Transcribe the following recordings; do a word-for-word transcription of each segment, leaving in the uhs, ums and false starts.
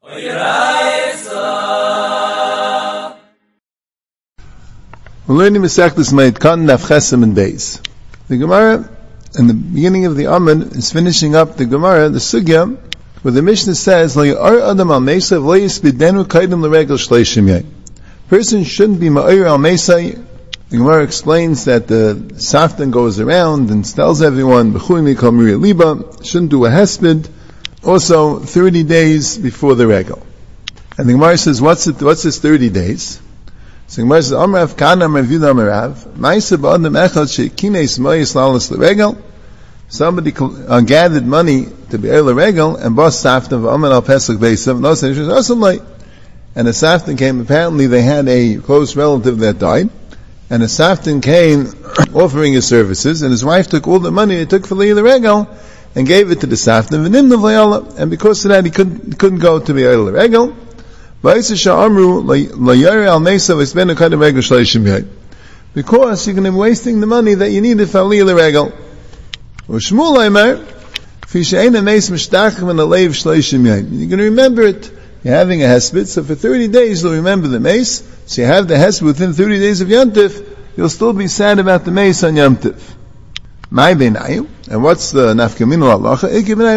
We're learning Masechtas Ma'itkan Daf Chesem and Beis. The Gemara, in the beginning of the Amud, is finishing up the Gemara, the Sugya, where the Mishnah says, "Lo ya'ar adam al meisa v'lo yispidenu kaidem l'regel shleishim yai." Person shouldn't be ma'ir al meisa. The Gemara explains that the saftan goes around and tells everyone, "B'chui mikol miri liba," shouldn't do a hesped. Also, thirty days before the regel. And the Gemara says, "What's it? What's this thirty days?" So Gemara says, "Amrav Kana Amrav Yudah Amrav Ma'isa ba'adam echad she'kines moyis lalas l'regel." Somebody uh, gathered money to be early regel and bought saftan v'amen al pesach beisav. No, so awesome. And a saftan came. Apparently, they had a close relative that died, and a saftan came offering his services, and his wife took all the money he took for the regel and gave it to the saftan v'nimna v'yala. And because of that, he couldn't he couldn't go to be early regel. Because you're going to be wasting the money that you needed for Aliyah Regel. You're going to remember it. You're having a hesped, so for thirty days you'll remember the mace. So you have the hesped within thirty days of Yom Tif, you'll still be sad about the mace on Yom Tif. And what's the nafkamina halacha?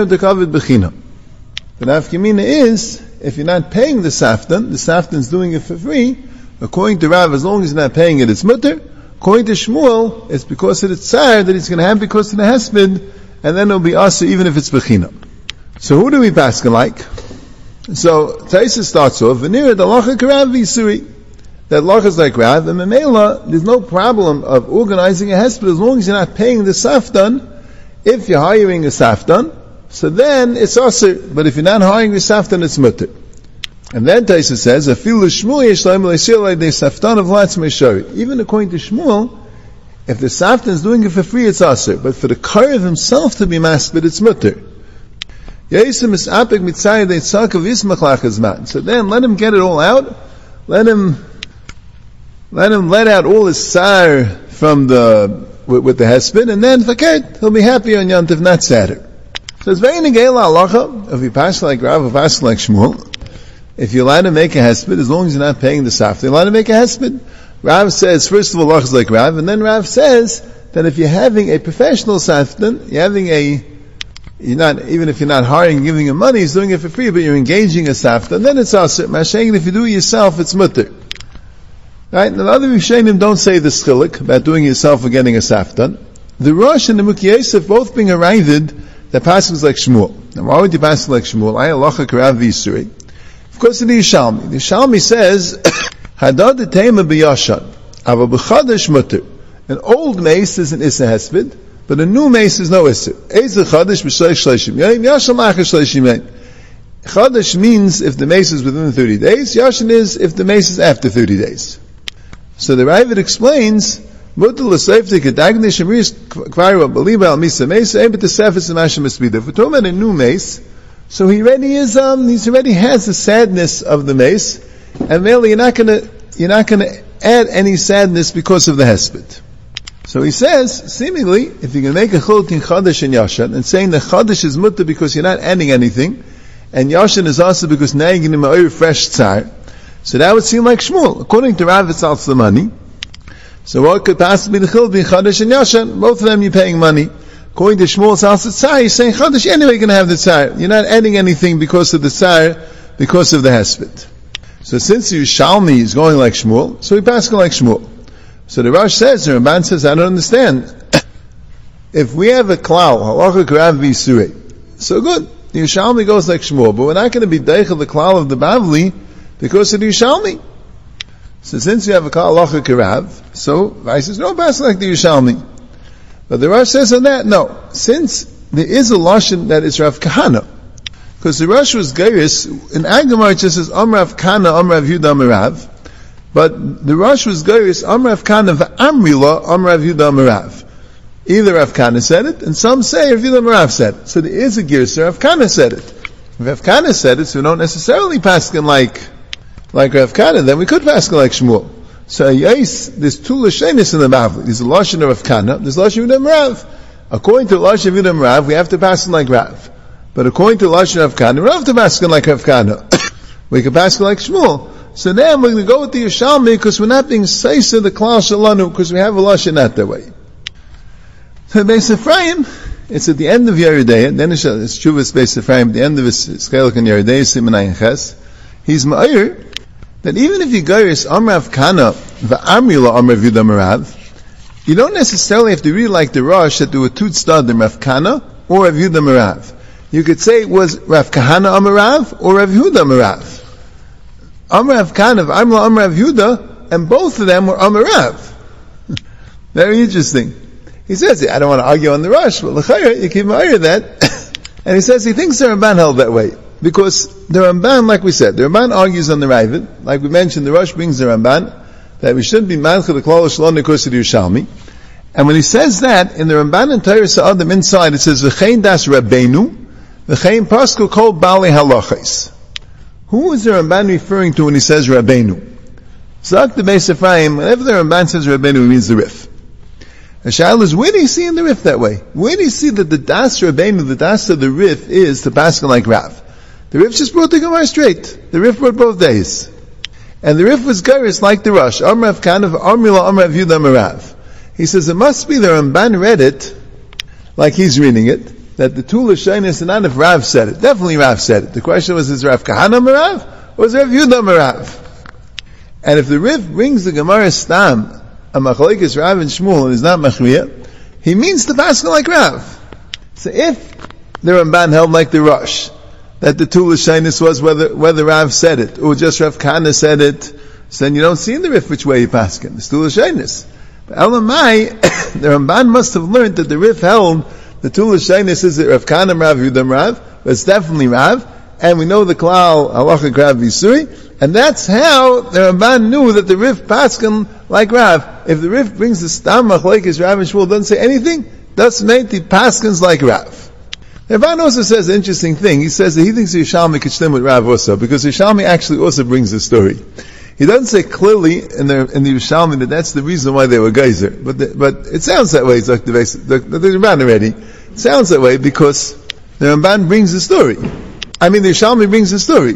The nafkamina is, if you're not paying the saftan, the saftan's doing it for free. According to Rav, as long as you're not paying it, it's mutter. According to Shmuel, it's because of the tsar that he's going to have because of the hesped, and then it'll be asa even if it's bechina. So who do we pass like? So Taisa starts off, v'nira the lacha karav v'yisuri. That lacha is like Rav, and Memela, there's no problem of organizing a hesped as long as you're not paying the saftan. If you're hiring a saftan, so then it's asr, but if you're not hiring the saftan, it's mutter. And then Taisa says, "Afilu Shmuel yeshleim le'siyalei de saftan of latz meishari." Even according to Shmuel, if the saftan is doing it for free, it's asr, but for the karev himself to be maspid, it's mutter. Yeisim is apik mitzayid de tzakav yismach lachazman. So then let him get it all out. Let him, let him let out all his sar from the with, with the hesped, and then faket he'll be happy on Yom Tov, not sadder. So it's very negela halacha, if you pass like Rav, if you pass like Shmuel, if you're allowed to make a hesped, as long as you're not paying the safta, you're allowed to make a hesped. Rav says, first of all, halacha is like Rav, and then Rav says that if you're having a professional saftan, you're having a, you're not, even if you're not hiring and giving him money, he's doing it for free, but you're engaging a saftan, then it's asr. Mashayim, if you do it yourself, it's mutter. Right? And the other Rishonim don't say the schilik about doing it yourself or getting a saftan. The Rosh and the Mukhi Yosef both being arrived the passage is like Shmuel. Now why would you pass like Shmuel? I halacha karav v'yisuri. Of course, the Yishalmi. The Yishalmi says, "Hadad tema b'yashan, ava b'chadash mutter." An old mace is an issa hesped, but a new mace is no issa. Eizer chadash b'shleish shleishim yayim, yashan lachar shleishim yayim. Chadash means if the mace is within thirty days. Yashan is if the mace is after thirty days. So the Ravid explains, if we're talking about a new mace, so he already is, um, he already has the sadness of the mace, and really you're not gonna, you're not gonna add any sadness because of the hesped. So he says, seemingly, if you're gonna make a chiluk in chadash and yashan, and saying that chadash is mutter because you're not adding anything, and yashan is also because now you're gonna make a fresh tsar, so that would seem like Shmuel. According to Rav, it's also the money. So what could possibly be the chiluk between Chadash and Yashan? Both of them you're paying money. According to Shmuel's house, the Tsar, you're saying Chadash, anyway you're going to have the Tsar. You're not adding anything because of the Tsar, because of the Hesped. So since Yishalmi is going like Shmuel, so we pass like Shmuel. So the Rosh says, the Ramban says, I don't understand. If we have a klal, halacha karav v'yisuri, so good. The Yishalmi goes like Shmuel, but we're not going to be deichel the klal of the Bavli because of the Yishalmi. So since you have a klal halacha karav, so Rai says, no, pass like the Yishalmi. But the Rosh says on that, no. Since there is a lashon that is Rav Kahana, because the Rosh was geiris, in Agamar it just says, Am Rav Kahana, Am Rav Yudah Merav, but the Rosh was geiris, Am Rav Kahana v'amrila, Am Rav Yudah Merav. Either Rav Kahana said it, and some say Rav Yudah Merav said it. So there is a girsa, Rav Kahana said it. If Rav Kahana said it, so we don't necessarily paskin like, like Rav Kahana, then we could paskin like Shmuel. So yes, there's two lashonis in the Bavli. There's a lashon of Rav Kahana, there's lashon of Yudah Merav. According to the lashon of Yudah Merav, we have to paskin like Rav. But according to the lashon of Rav Kahana, we don't have to paskin like Rav Kahana. We can pass like Shmuel. So then we're going to go with the Yerushalmi because we're not being seisa the klal shalanu because we have a lashon not that way. So Beis Ephraim, it's at the end of Yeridei, then it's Shuvas Beis Ephraim, at the end of his Chelik in Yeridei, Siman Ches. He's ma'ir that even if you go is Amrav Kana v'Amrila Amrav Yudah Merav, you don't necessarily have to read like the Rosh that there were two tzadim, Rav Kana or Rav Yudah Merav. You could say it was Rav Kahana Amarav or Rav Yehuda Merav. Amrav Kana v'Amrila Amrav Yehuda, and both of them were Amarav. Very interesting. He says, I don't want to argue on the Rosh, but l'chayr, you keep ma'ir that. And he says he thinks the Ramban held that way. Because the Ramban, like we said, the Ramban argues on the Ravid, like we mentioned, the Rosh brings the Ramban, that we shouldn't be mancha the klal shalom because of the Yerushalmi. And when he says that, in the Ramban and Torah Sa'adim inside, it says, V'chein das Rabbeinu, V'chein pasku kol bali halachais. Who is the Ramban referring to when he says Rabbeinu? Zak the Beis Ephraim, whenever the Ramban says Rabbeinu, he means the Rif. The Shail is, where do you see in the Rif that way? Where do you see that the Das Rabbeinu, the Das of the Rif, is the Pascha like Rav? The Rif just brought the Gemara straight. The Rif brought both days. And the Rif was Gairis like the Rosh. Amrav Kanav, Amrila, Amrav Yudah Merav. He says it must be the Ramban read it, like he's reading it, that the two Lashonis, and not if Rav said it. Definitely Rav said it. The question was, is Rav Kahana Merav, or is Rav Yudah Merav? And if the Rif brings the Gemara Stam, a machlekes Rav and Shmuel, and is not machriya, he means the Pascha like Rav. So if the Ramban held like the Rosh, that the two Lashonis was whether, whether Rav said it, or just Rav Kana said it, so then you don't see in the Rif which way you paskin. It's two Lashonis. But Elamai, the Ramban must have learned that the Rif held the two Lashonis is that Rav Kana Rav Yudam Rav, but it's definitely Rav, and we know the Klal Halacha Rav Yisuri, and that's how the Ramban knew that the Rif paskin like Rav. If the Rif brings the Stam machlekes Rav and Shmuel, doesn't say anything, that's made the paskins like Rav. The Ramban also says an interesting thing. He says that he thinks Yerushalmi could stem with Rav also, because Yerushalmi actually also brings the story. He doesn't say clearly in the in the Yerushalmi that that's the reason why they were geyser, but the, but it sounds that way. It's like the the, the, the Ramban already. It sounds that way because the Ramban brings the story. I mean, the Yerushalmi brings the story.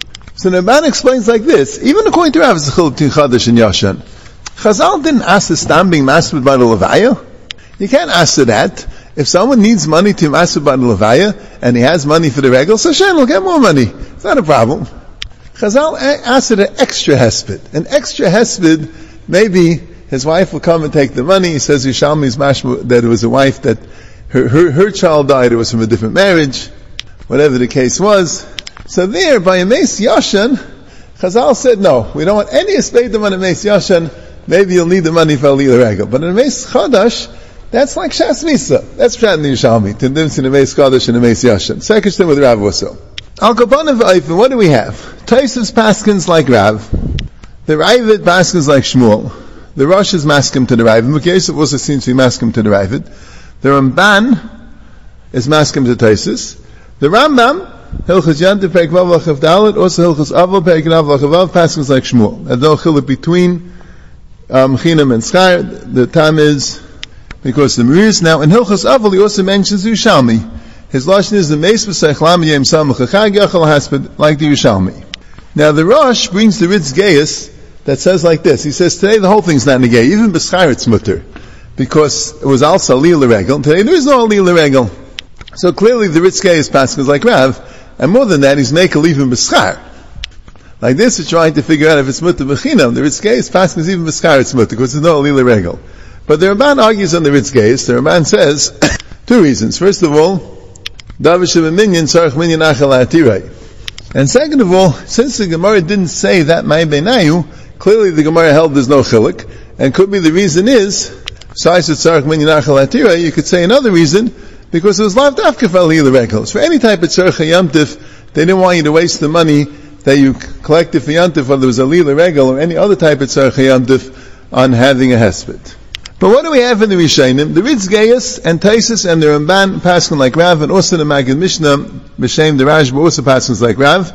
So the Ramban explains like this: even according to Rav, it's a chiluk between Chadash and Yashan. Chazal didn't ask the Stam being mastered by the Levaya. You can't ask for that. If someone needs money to master by the Levaya, and he has money for the regal, so Shem will get more money. It's not a problem. Chazal asked an extra hesped. An extra hesped, maybe his wife will come and take the money. He says Yerushalmi's mashma that it was a wife that her, her, her child died, it was from a different marriage, whatever the case was. So there, by a Meis Yashan, Chazal said, no, we don't want any espedim on a Meis Yashan, maybe you'll need the money for a Lila Regal. But in a Meis Chadash, that's like Shas Misa. That's Pshat in the Yerushalmi. Tindim in a Meis Chadash and a Meis Yashan. Second thing with Rav also. Al Kapanim v'Eifin, what do we have? Taisiv's paskins like Rav. The Ravid paskins like Shmuel. The Rosh is maskim to the Ravid. Mukh also seems to be maskim to the Ravid. The Ramban is maskim to Taisis. The Rambam, Hilchas Yantiv Perek Vav Lachav Dalet, also Hilchas Avol Perek Vav Lachav Vav, paskins like Shmuel. There's no chiluk between um, Chinam and Schar. The time is because the Maris. Now in Hilchas Avol he also mentions Yerushalmi. His lashon is the Meis B'Seich Lam Yem Samach Chag Yachal Hasped, like the Yerushalmi. Now the Rosh brings the Ritz Geius that says like this. He says today the whole thing's not negay, even b'schar it's mutter, because it was also aliyah l'regel. Today there is no aliyah l'regel. So clearly the Ritz Geius passes like Rav, and more than that, he's making even b'schar. Like this, he's trying to figure out if it's mutter b'chinam. The Ritz Geius passes even b'schar it's mutter, because there's no aliyah l'regel. But the Ramban argues on the Ritz Geius. The Ramban says two reasons. First of all, Davish of a minyan sarach minyan achal atirei. And second of all, since the Gemara didn't say that may benayu, clearly the Gemara held there's no chilik, and could be the reason is, besides it's sarach minyan achal atirei, you could say another reason, because it was lav dafka for aliyah l'regel. For any type of tzarech yamtif, they didn't want you to waste the money that you collected for yamtif, whether it was aliyah l'regel or any other type of tzarech yamtif, on having a hesped. But what do we have in the Rishonim? The Ritz Geius and Taisus and the Ramban paskin like Rav, and also the Maggid Mishnah, B'Shem the Rashba also paskins like Rav.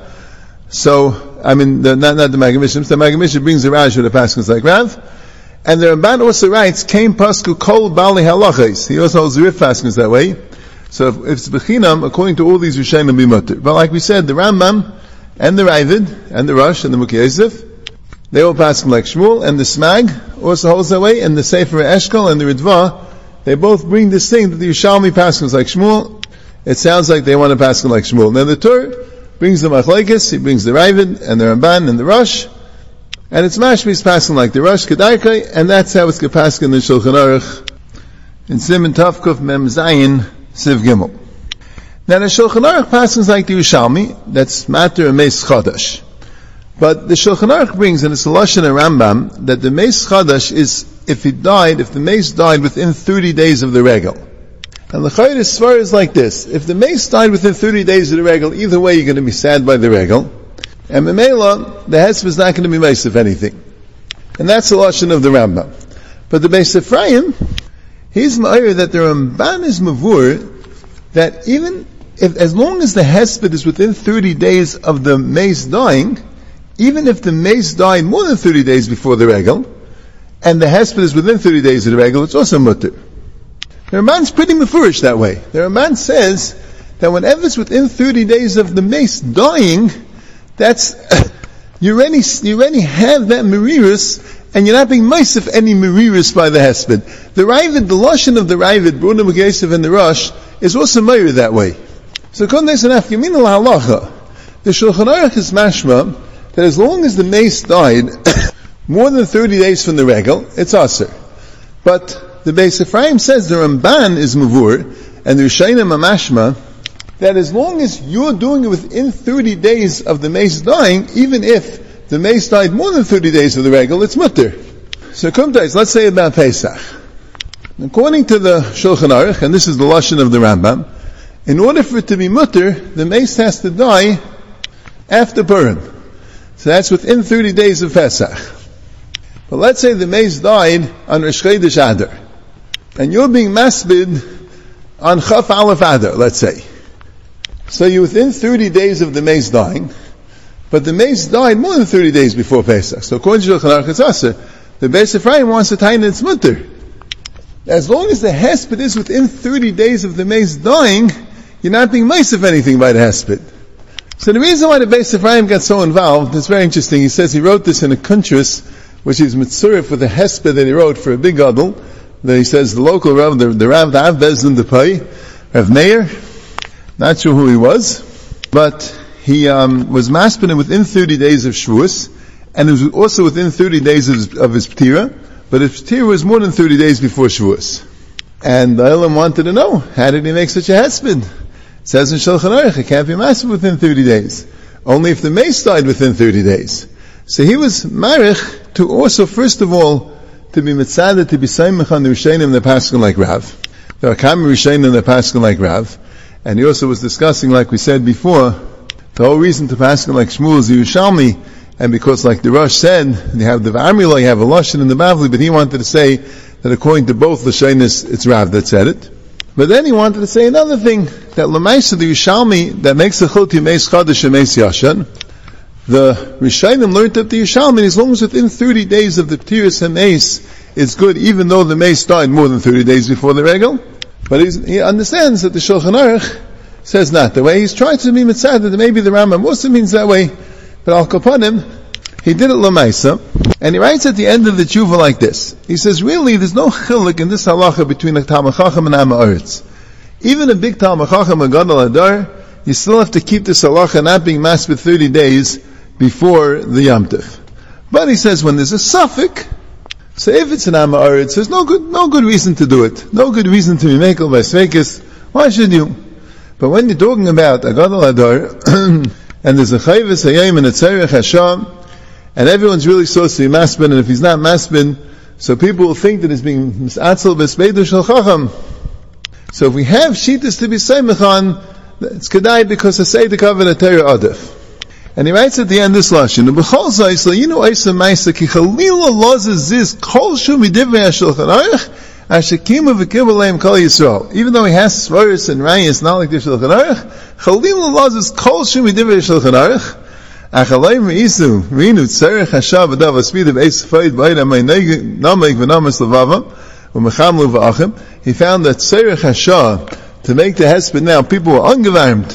So, I mean, the, not, not the Maggid Mishnah, the Maggid Mishnah brings the Rashba the paskins like Rav. And the Ramban also writes, Kain Pasku Kol Bali Halachais. He also holds the Rif paskins that way. So if, if it's B'chinam, according to all these Rishonim, be mutter. But like we said, the Rambam and the Ravid, and the Rosh, and the Mukhi Yosef, they all pass like Shmuel, and the Smag also holds that way, and the Sefer Eshkol and the Ritva, they both bring this thing that the Yerushalmi passes like Shmuel. It sounds like they want to pass like Shmuel. Now the Tur brings the Machlekes, he brings the Ravid, and the Ramban, and the Rosh, and it's Mashmi's passing like the Rosh Kedarkai, and that's how it's Kepask in the Shulchan Aruch, in Siman Tavkuf Mem Zayin, Siv Gimel. Now the Shulchan Aruch passes like the Yerushalmi, that's Mater and Meis Chadash. But the Shulchan Aruch brings, and it's a Lashon and Rambam, that the Meis Chadash is, if he died, if the Meis died within thirty days of the Regel. And the Chayr Svar is like this: if the Meis died within thirty days of the Regel, either way you're going to be sad by the Regel. And Memela, the Hesp is not going to be Meis if anything. And that's the Lashon of the Rambam. But the Beis Ephraim, he's Ma'ir that the Ramban is Mavur, that even if, as long as the Hesped is within thirty days of the Meis dying, even if the Meis died more than thirty days before the Regel, and the Hesped is within thirty days of the Regel, it's also Mutter. The Ramban's pretty mafurish that way. The Ramban says that whenever it's within thirty days of the Meis dying, that's, you already, you already have that Merirus, and you're not being Meisif any Merirus by the Hesped. The Ravid, the Lashon of the Ravid, Bruna M'Gesef and the Rosh, is also Meir that way. So, Kondes and Afyamin al-Halacha, the Shulchan Aruch is mashma, that as long as the Meis died more than thirty days from the Regel, it's Aser. But the Beis Ephraim says the Ramban is Mavur, and the Rishayim Amashma, that as long as you're doing it within thirty days of the Meis dying, even if the Meis died more than thirty days of the Regel, it's Mutter. So Kumtais, let's say about Pesach. According to the Shulchan Aruch, and this is the Lashon of the Rambam, in order for it to be Mutter, the Meis has to die after Purim. So that's within thirty days of Pesach. But let's say the Meis died on Rosh Chodesh Adar, and you're being masbid on Chaf Aleph Adar, let's say. So you're within thirty days of the Meis dying, but the Meis died more than thirty days before Pesach. So according to Shulchan Aruch, it's Aser. The Beis Ephraim wants to tie in its mutter. As long as the Hesped is within thirty days of the Meis dying, you're not being meis of anything by the Hesped. So the reason why the Beis Ephraim got so involved is very interesting. He says he wrote this in a kuntris, which is mitzurif with the Hesped that he wrote for a big gadol. That he says the local Rav, the, the Rav, the Av Bezdin, the Pai, Rav Meir, not sure who he was, but he um, was maspin within thirty days of Shavuos, and it was also within thirty days of his, of his Ptira, but his Ptira was more than thirty days before Shavuos. And the Elam wanted to know, how did he make such a Hesped? It says in Shulchan Aruch, it can't be maspin within thirty days. Only if the Meis died within thirty days. So he was marich to also, first of all, to be mitzadeh, to be saimach on the Rishayim the Paskin like Rav. There are kam Rishayim the Paskin like Rav. And he also was discussing, like we said before, the whole reason to Paskin like Shmuel is the Yerushalmi, and because like the Rosh said, you have the Amrila, you have a Lashon in the Bavli, but he wanted to say that according to both Lashonis, it's Rav that said it. But then he wanted to say another thing, that Lamaisa, the Yerushalmi, that makes the Chilti Meis Chadash and Meis Yashan, the Rishayim learned that the Yerushalmi, as long as within thirty days of the Ptiris and Meis, it's good, even though the Meis died more than thirty days before the Regel. But he's, he understands that the Shulchan Aruch says not the way. He's trying to be mitzad that maybe the Rambam also means that way, but Al Kapanim, he did it Lamaisa, and he writes at the end of the tshuva like this. He says, really, there's no chiluk in this halacha between a Talmid Chacham and Am Ha'aretz. Even a big Talmid Chacham and Gadol Adar, you still have to keep this halacha not being masked for thirty days before the Yom Tov. But he says, when there's a suffix, so if it's an Am Ha'aretz, there's no good, no good reason to do it. No good reason to be mekel by sveikis. Why should you? But when you're talking about a Gadol Adar, and there's a chayvus hayim and a tzarech hasham, and everyone's really supposed to be maspin, and if he's not maspin, so people will think that he's being misatzel b'speidu shel chacham. So if we have shitas to be seimechan, it's kedai because I say the cover the Torah adif. And he writes at the end this lashon, "B'chol zayis you know Eisa Ma'isa ki chalila lozes zis kol shu midivrei Shulchan Aruch ashekimu v'kibul leim kol Yisrael." Even though he has svaris and rayas not like the Shulchan Aruch, chalila lozes kol shu midivrei Shulchan Aruch achalei meisu rinu tzarech hashav adav aspid of Eisa Fayid b'ayda meineg namek v'namas levavam u'mechamlu v'achim. He found that tzarech hashav to make the hesped now, people were ungewarmt,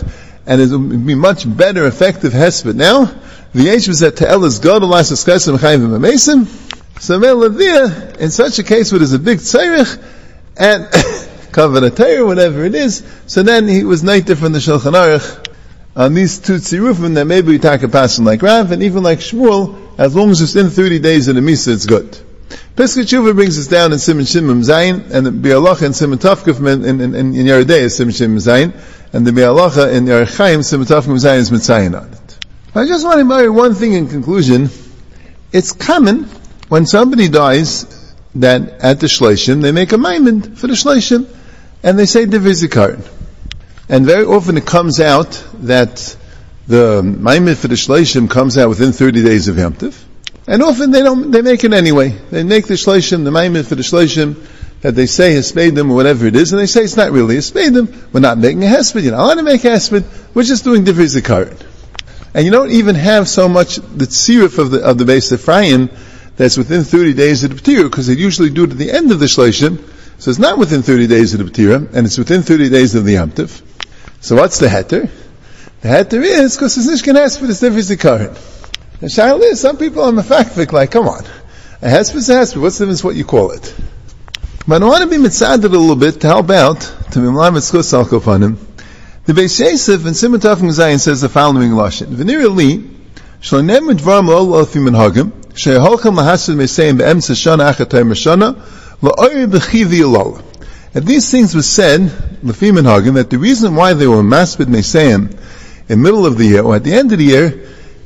and it would be much better, effective hesped. Now, the Yesh was that Te'elas Godel Asas Chesem Chayim V'Mamesim. So Melavia, in such a case where there's a big tzarech, and Kavanah Torah, whatever it is, so then he was native from the Shulchan Aruch on these two tzirufim that maybe we talk a passion like Rav, and even like Shmuel, as long as it's in thirty days in the Misa, it's good. Pesach Tshuva brings us down in Siman Shimon Zayin, and the Bi'alacha in Siman Tavkuf in, in, in, in Yeridei is Siman Shimon Zayin, and the Bi'alacha in Yerech Chaim, Siman Tavkuf Zayin is Mitzayin on it. I just want to marry one thing in conclusion. It's common when somebody dies that at the Shleishim, they make a maimon for the Shleishim, and they say Divrei Zikaron. And very often it comes out that the maimon for the Shleishim comes out within thirty days of Yom Tov. And often they don't, they make it anyway. They make the Shleishim, the maimon for the Shleishim, that they say Hespedim or whatever it is, and they say it's not really Hespedim. We're not making a Hesped. You're not allowed to make a Hesped. We're just doing Divrei Zikaron. And you don't even have so much the tziruf of the, of the Beis Ephraim that's within thirty days of the B'tira, because they usually do it at the end of the Shleishim. So it's not within thirty days of the B'tira, and it's within thirty days of the Yom Tov. So what's the heter? The heter is, because it's Nishkan Hesped, it's Divrei Zikaron. The shaila is, some people are mefakfik, like, come on, a hesped is a hesped, what's the difference what you call it? But I want to be mitzaded a little bit to help out, to be mlam etzchus al kopanim. The Beis Yosef in Siman Tov Zayin says the following lashon: V'nira li, shlonem midvarim lo alfi minhagim, she'holchem lahasid meseim be'emtza shana achatay mashana, la'oyer b'chivi yolol. And these things were said, l'fi minhagim, that the reason why they were maspid meseim in the middle of the year, or at the end of the year,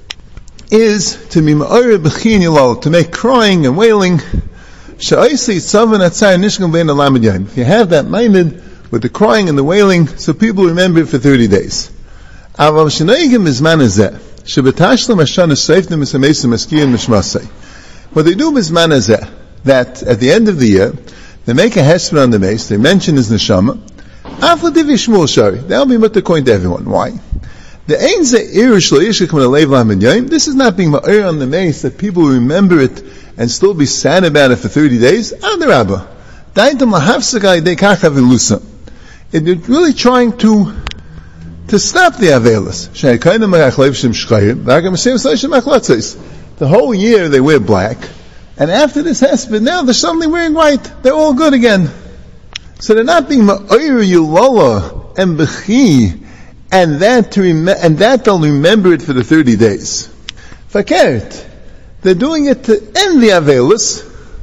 is to be ma'or b'chin yilal, to make crying and wailing. Sha'isi tzavan atzai nishkan bein alamid yayim. If you have that minded with the crying and the wailing, so people remember it for thirty days. Aval shneigim bizman hazeh shebetashlam hashana seifnim misamesim maskiyin mishmasei. What they do bizman hazeh, that at the end of the year they make a hesped on the mace, they mention his neshama. After divi shmuel shari, that'll be what they're going to everyone. Why? The ein ze irish lo yishik min aleiv lamed yayim. This is not being ma'ir on the mace that people remember it and still be sad about it for thirty days. Adarabba, daitam lahafsagai dekach avilusa. It's really trying to to stop the avelis. Sheikayim ma'achlev shem shchayim. V'agam shem shem achlatzis. The whole year they wear black, and after this hesped, now they're suddenly wearing white. They're all good again. So they're not being ma'ir yulala and b'chi. And that to rem- and that they'll remember it for the thirty days. Fakert, they're doing it to end the Avelis,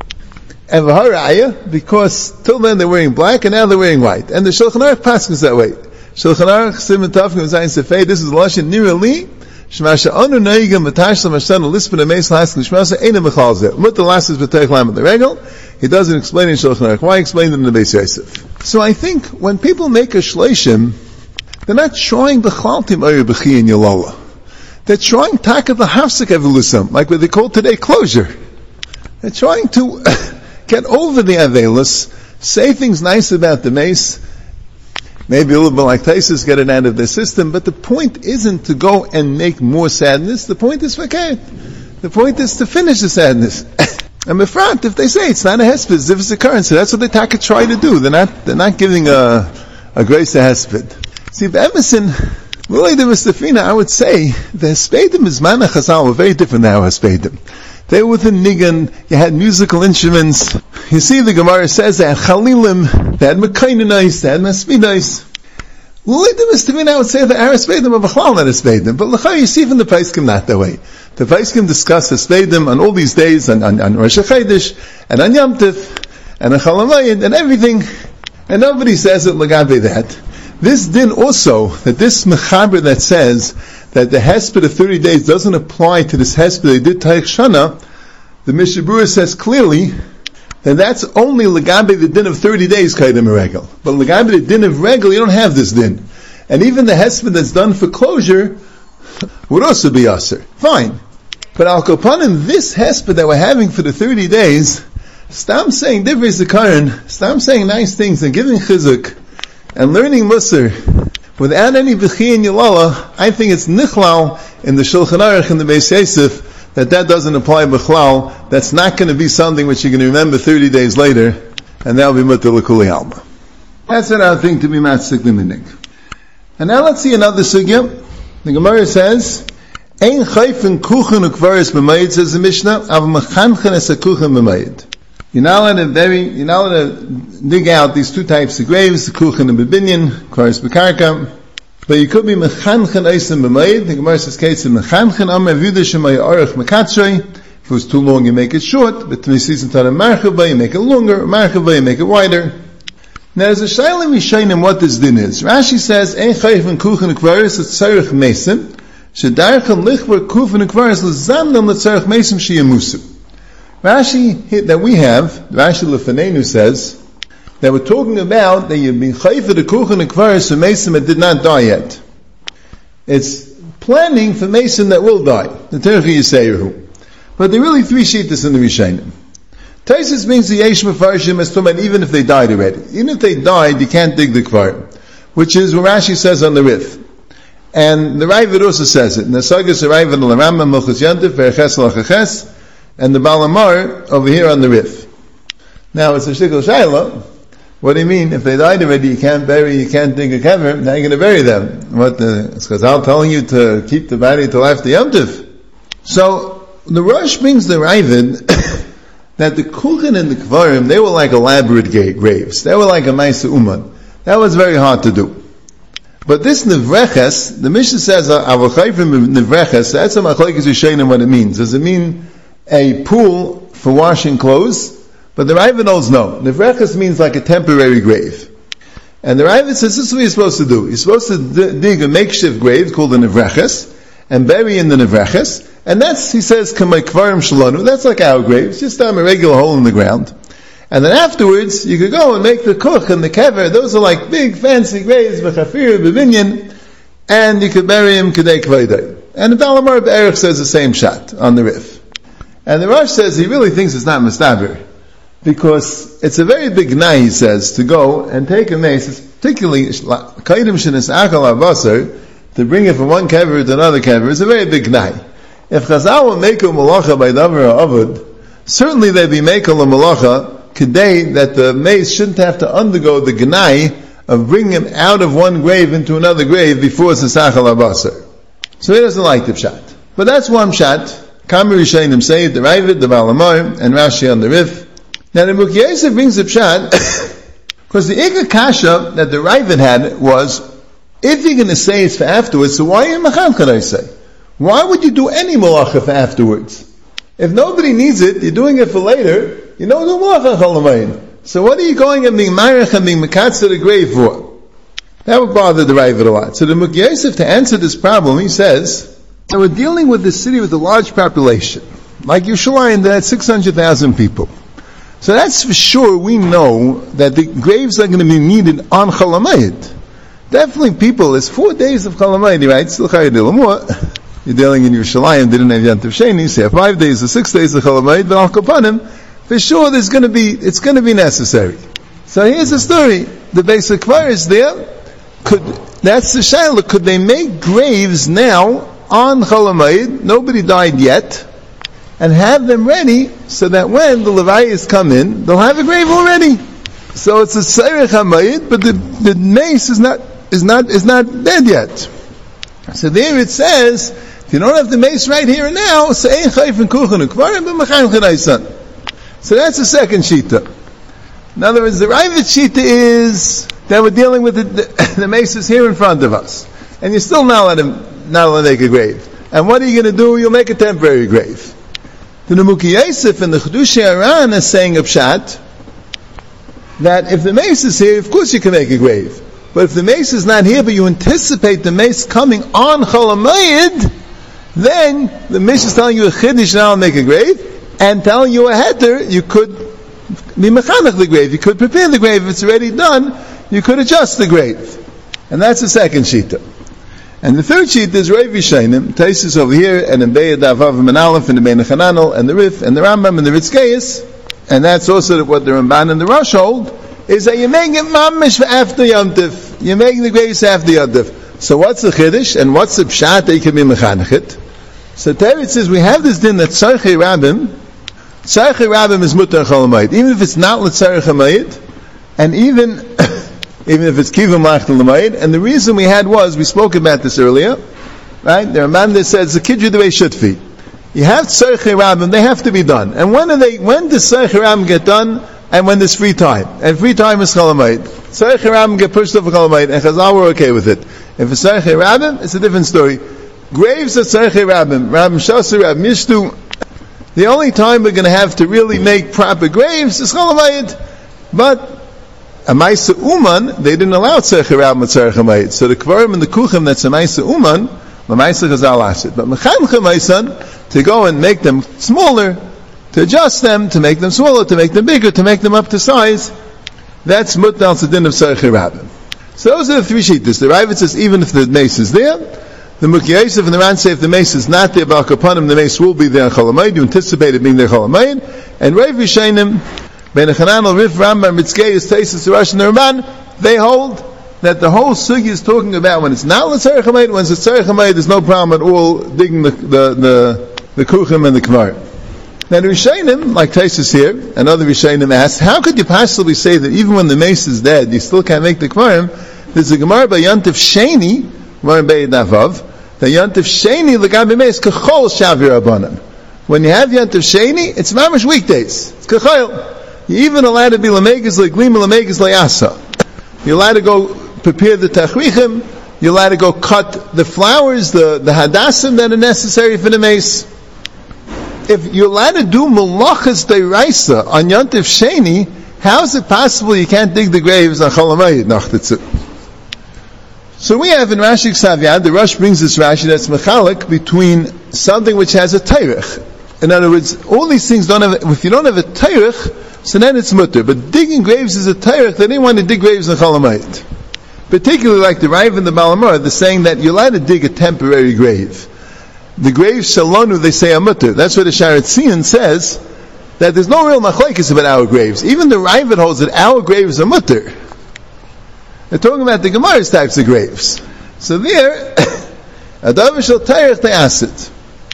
and v'haraya, because till then they're wearing black, and now they're wearing white. And the Shulchan Aruch passes that way. Shulchan Aruch Siman Tavkuf Zayin Sefei. This is the lashon nira li shema she'anu neigim v'tashlam hashana lispin ameis laskin shmasa eina b'chal zeh. Mut the last is b'teich lam the regel. He doesn't explain in Shulchan Aruch. Why explain it in the Beis Yosef? So I think when people make a shleishim, they're not trying the chaltim ayur b'chi and yalala. They're trying taka the hafsik evolusim, like what they call today closure. They're trying to get over the avelis, say things nice about the mace, maybe a little bit like Taisus, get it out of their system, but the point isn't to go and make more sadness, the point is fakir. The point is to finish the sadness. And befront, if they say it's not a hesped, it's a occurrence, so that's what they taka try to do. They're not, they're not giving a, a grace to hesped. See, Be'emesin, really the Mustafina, I would say, the Hespedim is Mana Chazal were very different than our Hespedim. They were with a nigan, you had musical instruments. You see, the Gemara says they had Chalilim, they had Mekainanais, they had Maspidais. Really the Mustafina, I would say that our Hespedim are B'chlal not Hespedim, but L'chai, you see from the Paiskim not that way. The Paiskim discuss Hespedim on all these days, on, on, on Rosh Hashanah, and on Yom Tov, and on Chalamayid, and everything, and nobody says it L'gabe that. This din also, that this mechaber that says that the hesped of thirty days doesn't apply to this hesped they did Taich Shana, the Mishnah Berurah says clearly that that's only legabe the din of thirty days kaidem regel. But legabe the din of regel, you don't have this din. And even the hesped that's done for closure would also be aser. Fine. But al kopanim, this hesped that we're having for the thirty days, stop saying divrei zikaron, stop saying nice things and giving chizuk, and learning Musar without any B'chi and Yalala, I think it's Nichlal in the Shulchan Aruch and the Beis Yosef that that doesn't apply B'chlal. That's not going to be something which you're going to remember thirty days later, and that'll be Mutter L'Kuli Alma. That's what I think to be Matzik L'Minig. And now let's see another sugya. The Gemara says, Ein chayfen kuchen ukvaris b'mayid, says the Mishnah, av mechanchen es a kuchen b'mayid. You're not allowed to bury, you're not allowed to dig out these two types of graves, the kuchen and b'binyan, kvaris b'karka, but you could be mechanchen eisem b'mayid. The Gemara says, Ketzim mechanchen, am evudah shemay orech mekatzrei. If it was too long, you make it short, but when you see some time of marchava, you make it longer, marchava, you make it wider. Now there's a shayla mishayim what this din is. Rashi says, Ein chayfen kuchen ukvaris l'tzarech mesim, shedarchen lichver kuchen ukvaris l'zamdam l'tzarech mesim sheyamusu. Rashi that we have, Rashi Lefanenu says, that we're talking about that you've been chayfer the kuchen ukvaris for mesim that did not die yet. It's planning for mesim that will die. The Terchi Yisayirhu. But there are really three shittas in the Rishayim. Taisus means the Yesh Mefarshim is talking about even if they died already. Even if they died, you can't dig the Kvar. Which is what Rashi says on the Rif. And the Ravid also says it. Nasagas Ravid al-Rambam Mochus Yantif Ve'eches al-Achaches and the Balamar over here on the Rif. Now it's a shikl shayla. What do you mean? If they died already, you can't bury, you can't dig a kever, now you're going to bury them. What the, it's because I'm telling you to keep the body till after Yom Tov. So, the Rosh brings the Ravid that the Kuchen and the Kvarim, they were like elaborate graves. They were like a Maisa Uman. That was very hard to do. But this Nevreches, the Mishnah says, Avachayfim Nevreches, that's a Machlekes Yishayim what it means. Does it mean a pool for washing clothes? But the Ravid knows no. Nevreches means like a temporary grave. And the Ravid says this is what you're supposed to do. You're supposed to d- dig a makeshift grave called the Nevreches, and bury in the Nevreches, and that's, he says, Kamay Kvarim Shalonu, that's like our graves, just down a regular hole in the ground. And then afterwards, you could go and make the kuch and the kever, those are like big fancy graves, b'chafir, b'minyan, and you could bury him Kedei Kvaydai. And the Balamar Be'erich says the same shot on the Rif. And the Rosh says he really thinks it's not Mustaber, because it's a very big gnai, he says, to go and take a mace, particularly, Kaidim Shenis Akal Abasar, to bring it from one kever to another kever, is a very big gnai. If Chazal will make a malacha by davar avod, certainly they'd be making a malacha kedei that the mace shouldn't have to undergo the gnai of bringing him out of one grave into another grave before it's a sachal abasar. So he doesn't like the pshat. But that's one pshat. Kamar Yishayim say the Ravid, the Balamar, and Rashi on the Rif. Now the Mukhi Yosef brings the pshat because the Ikka Kasha that the Ravid had was, if you're going to say it's for afterwards, so why are you macham can I say? Why would you do any malacha for afterwards? If nobody needs it, you're doing it for later, you don't do malacha chalamayim. So what are you going and being marich and being mekatz to the grave for? That would bother the Ravid a lot. So the Mukhi Yosef, to answer this problem, he says, that we're dealing with a city with a large population. Like Yerushalayim, that had six hundred thousand people. So that's for sure, we know that the graves are going to be needed on chalamayit. Definitely people, there's four days of chalamayit, right? Still chayyid you're dealing in Yerushalayim, didn't have Yantav Sheni, so you have five days or six days of Chalamayit, but Al Kapanim, for sure there's going to be, it's going to be necessary. So here's the story. The basic Kvar is there. Could, that's the Shaila. Could they make graves now on Chalamayit, nobody died yet, and have them ready so that when the Levayas come in, they'll have a grave already. So it's a Seirech HaMayit, but the, the mace is not, is not, is not dead yet. So there it says, if you don't have the mace right here and now, say chayf and kuchen and kvarim b'machan chadaysan. So that's the second shita. In other words, the Ravid shita is that we're dealing with the, the, the mace is here in front of us, and you're still not allowed not allowed to make a grave. And what are you going to do? You'll make a temporary grave. The Mukhi Yosef and the Chedushei Aran is saying a pshat that if the mace is here, of course you can make a grave. But if the mace is not here, but you anticipate the mace coming on Chalamayid, then the Mishnah is telling you a chiddush now and make a grave, and telling you a heter, you could be mechanech the grave, you could prepare the grave. If it's already done, you could adjust the grave. And that's the second shita. And the third shita is Rav Yishayim, Taisus over here, and in Be'ed Avav and Aleph, and the Bein Chananel, and the Rif, and the Rambam, and the Ritzkeis, and that's also what the Ramban and the Rosh hold, is that you're making it mamish after Yom Tov. You're making the graves after Yom Tov. So what's the chiddush, and what's the pshat that you can be mechanechit? So Teretz says, we have this din that Tzarchei Rabbim, Tzarchei Rabbim is mutar chalamayit. Even if it's not l'tzarech hamayit, and even even if it's kivum lachta l'mayid. And the reason we had was, we spoke about this earlier, right? There are man that says, the kiddu the way shutfi. You have tzarchei rabbim, they have to be done. And when are they, when does tzarchei rabbim get done? And when there's free time. And free time is chol hamoed. Tzarchei rabbim get pushed off for chol hamoed, and Chazal were okay with it. If it's tzarchei rabbim, it's a different story. Graves are tzarchei rabbim, rabbim shasur, rabbim yishtu. The only time we're going to have to really make proper graves is chol hamoed. But a Maisa Uman, they didn't allow tzarchei rabbim with tzarchei hamoed. So the Kvarim and the Kuchim, that's a Maisa Uman, the Maisa Chazal asked it. But Mechancha Maisan, to go and make them smaller, to adjust them, to make them smaller, to make them bigger, to make them up to size, that's Mutnal Tzadin of tzarchei rabbim. So those are the three shittas. The Ravid says even if the mace is there, the Mukhi Yosef and the Ran say if the mace is not there, Bal Kapanim, the mace will be there in chol hamoed. You anticipate it being there chol hamoed. And Rav Yishainim, Ben Hanan al Rif Rambam Mitzkei Taisus Rash and the Ramban, they hold that the whole sugi is talking about when it's not l'tzarech hamoed, when it's tzarech hamoed, there's no problem at all digging the the the, the kuchim and the kvar. Now the Rishayim, like Taisus here, and other Rishayim ask, how could you possibly say that even when the mace is dead, you still can't make the kvarim? There's a Gemara by Yantif Sheni, Gemara by Yadavav, that Yantif Sheni l'gabi mace kachol shavir abanan. When you have Yantif Sheni, it's mamash weekdays. It's kachol. You're even allowed to be lamegas like lima lamegas layasa. You're allowed to go prepare the tachrichim. You're allowed to go cut the flowers, the, the hadassim that are necessary for the mace. If you're allowed to do malachas deiraisa on Yantif Sheni, how is it possible you can't dig the graves on chol hamoed nachtetzu? So we have in Rashi Ksaviyad, the Rosh brings this Rashi that's mechalik between something which has a teirich. In other words, all these things don't have, if you don't have a teirich, so then it's mutter. But digging graves is a teirich. They didn't want to dig graves on chol hamoed. Particularly like the Rav and the Balamar, they're saying that you're allowed to dig a temporary grave. The grave shalonu, they say a mutter. That's what the Sharetzian says, that there's no real machlekes about our graves. Even the Rav holds that our graves are mutter. They're talking about the Gemara's types of graves. So there, Adav shel teirich they asked it.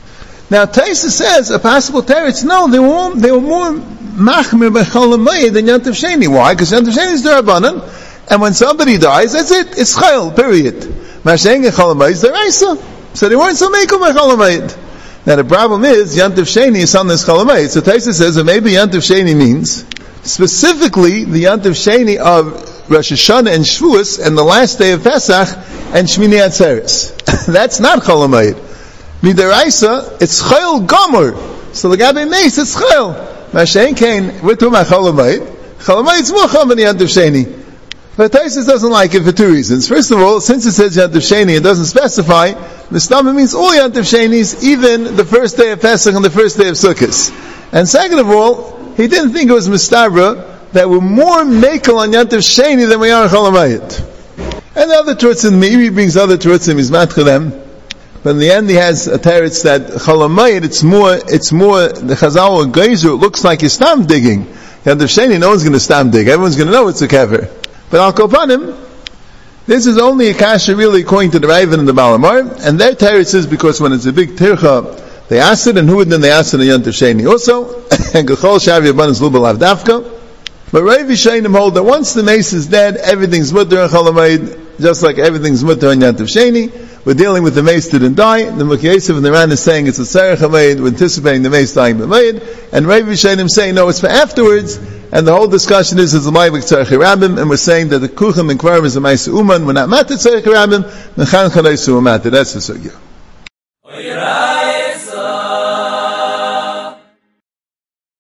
Now Taisa says a possible teretz. No, they were more, they were more machmir b'chol hamoed than Yantif Sheni. Why? Because Yantif Sheni is derabanan, and when somebody dies, that's it. It's chayil. Period. Masheng chol hamoed is deraisa. So they weren't so mekel b'chol hamoed. Now the problem is Yantif Sheni is on this chol hamoed. So Taisa says that maybe Yantif Sheni means specifically the Yantif Sheni of Rosh Hashanah and Shavuos and the last day of Pesach and Shmini Atzeres. That's not chol hamoed. Midaraisa, it's chayil gomer. So the gabi mace, it's chayil. Mashen kain, we're talking about chol hamoed. Chol hamoed is more chol than Yantif Sheni. But Taisus doesn't like it for two reasons. First of all, since it says Yantif Sheni, it doesn't specify. The Stama means all Yantif Shenis, even the first day of Pesach and the first day of Sukkot. And second of all, he didn't think it was Mistabra that we're more mekel on Yantif Sheni than we are on chol hamoed. And the other Turutzim, Meiri brings other Turutzim, is matchalem. But in the end, he has a teretz that chol hamoed, it's more, it's more, the Chazal or Geizer, it looks like he's stam digging. Yantif Sheni, no one's going to stam dig. Everyone's going to know it's a kever. But Al Kopanim, this is only a kasha really according to the Raven and the Balamar, and their teretz is because when it's a big tircha, they asked it, and who would then they asked it on Yantif Sheni also, and Gechol Shavi Aban's Lubal Avdavka. But Rav Yishainim hold that once the mace is dead, everything's mutter on chol hamoed, just like everything's mutter on Yantif Sheni. We're dealing with the mace that didn't die. The Mukhi Yosef and the Ran is saying it's a tzarech hamoed, we're anticipating the mace dying b'moed, and Rav Yishainim saying no, it's for afterwards, and the whole discussion is is a ma'avik tzarech rabbim, and we're saying that the kuchim and kvarim is a ma'isa uman, we're not matter tzarech rabbim, mechan chalei su matter. That's the sugya.